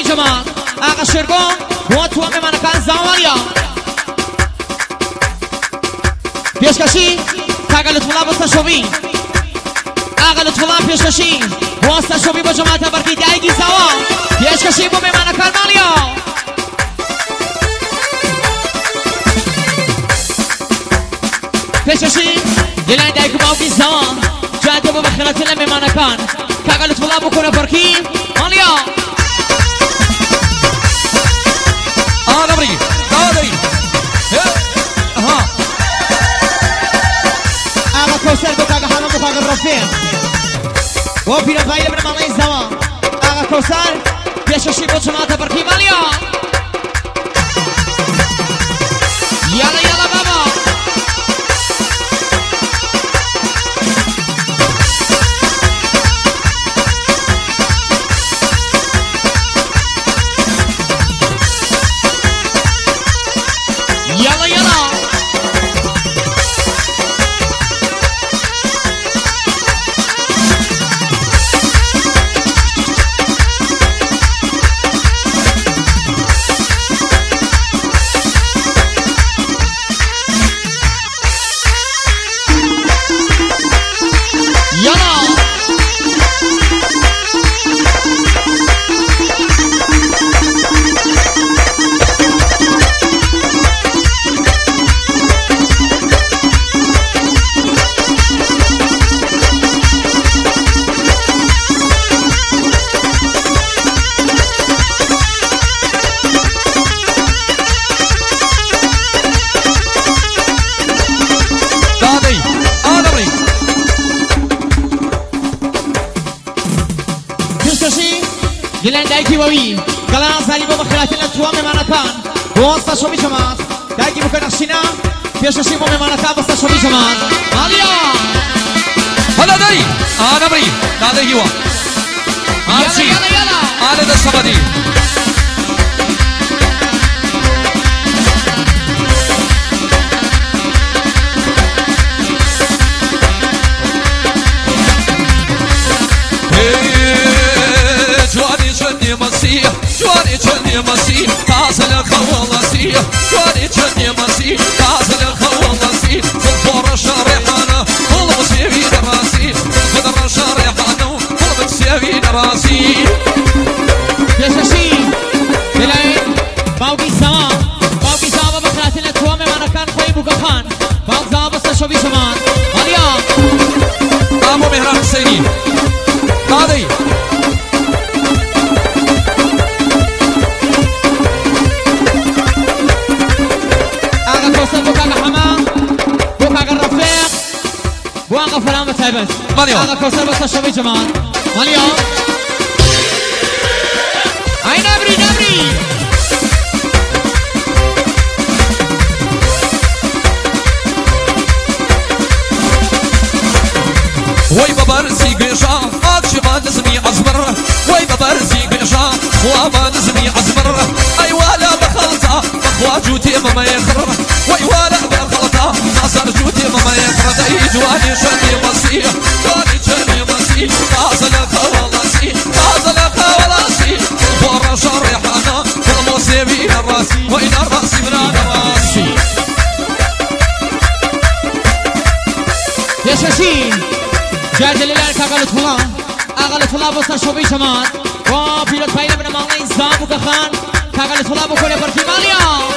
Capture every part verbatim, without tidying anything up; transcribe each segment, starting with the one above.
جماعة آقا شرگون و تو همه منکان زاوالیا پیشکشی کاغا لطفلا بستا شوی آقا لطفلا پیشکشی واستا شوی با جماعت برکی دیگی زاوا پیشکشی با همه منکان مالیا پیشکشی دلان دیگی باوکی زاوا جاده با بخیرات لمه منکان کاغا لطفلا بکنه برکی مالیا آه نبری دادی ها آقا کوسر بو کاغا حرام بو کاغا رفیع و پیرا پایل بر مالای زمان آقا کوسر پیششی بو جماعت برکی مالیا یالا یالا بابا يلا يلا دلان دایکی وی کلان سالی با مخلاتنا تو ممانکان واسطه شوی جماعت دایکی بکن نشینا پیششی با ممانکان واسطه شوی جماعت مالیا هلا دای آه نبری دادی هوا آرسی يلا يلا آله دست بدی مسيح جواني جني مسيح تاصل الخوالسي جواني جني مسيح تاصل الخوالسي صفور الشريحانة طلب سيفين راسي خضر الشريحانة طلب سيفين راسي يا شاشي دلين باوكي سما باوكي سما بخلاتنا توامي وانا كان خوي بوكخان باوك سما بس شوبي شمان ماليا ابو مهران حسيني دادي واقف فلان بتعبس ماليو هذا كوسر بس شوي جمال ماليو اي نبري نبري وي ببرزي قشا اكشي ما نزمي عزمر وي ببرزي قشا خوا ما نزمي عزمر اي ولا بخلطه اخوا جوتي ما يخر وي ولا بخلطه ناصر جوتي ما يخر داي جواني شني مسيح جواني شني مسيح ناصر الخوالسي ناصر الخوالسي فور شريحنا الموسيبي الراسي وين الراسي من الراسي يا شاشين جاد لله كاغلط فلان اغلط فلان بس شوبي جماعت و بيرت باين ابن مالين زابو كخان كاغلط فلان بكل بركي ماليا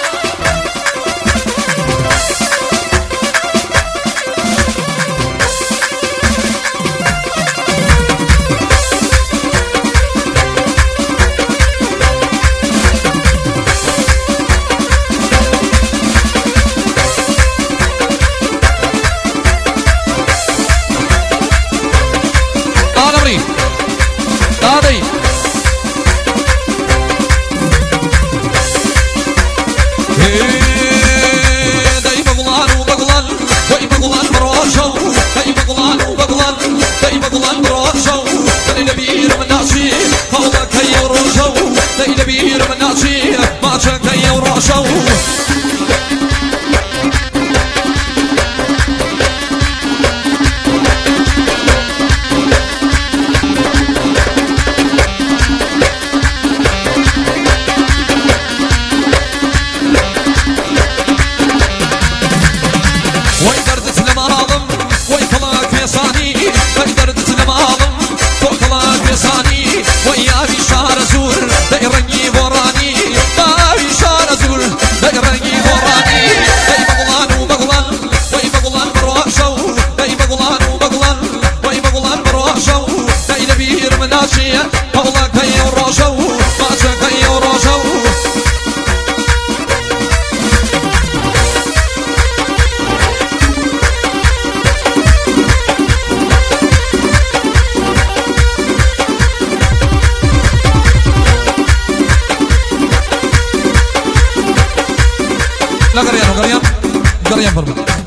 لا قريان وقريان قريان فرما